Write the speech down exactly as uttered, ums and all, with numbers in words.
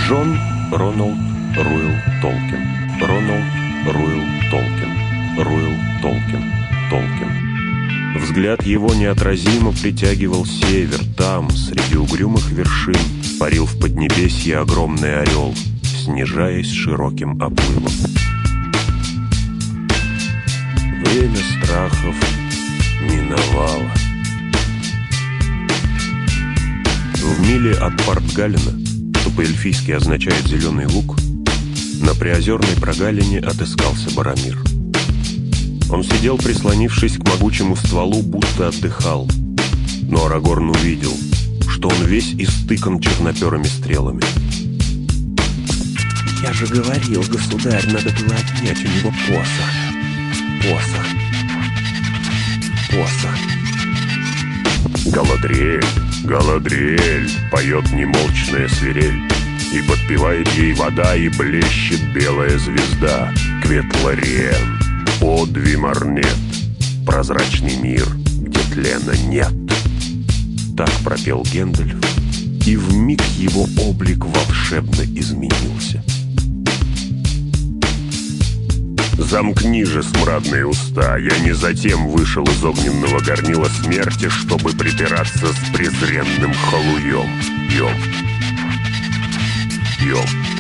Джон Роналд Руэлл Толкин. Роналд Руэлл Толкин. Руэлл Толкин. Толкин. Взгляд его неотразимо притягивал север. Там, среди угрюмых вершин, парил в поднебесье огромный орел, снижаясь широким оплывом. Время страхов миновало. В миле от Портгалена, что по-эльфийски означает «зеленый луг», на приозерной прогалине отыскался Барамир. Он сидел, прислонившись к могучему стволу, будто отдыхал. Но Арагорн увидел, что он весь истыкан черноперыми стрелами. «Я же говорил, государь, надо было отнять у него посох. Посох. Посох». Галадриэль, Галадриэль, поет немолчная свирель, и подпевает ей вода, и блещет белая звезда. Кветлариен, о Двимарнет, прозрачный мир, где тлена нет. Так пропел Гэндальф, и вмиг его облик волшебно изменился. Замкни же смрадные уста, я не затем вышел из огненного горнила смерти, чтобы припираться с презренным халуем. Йом. Йом.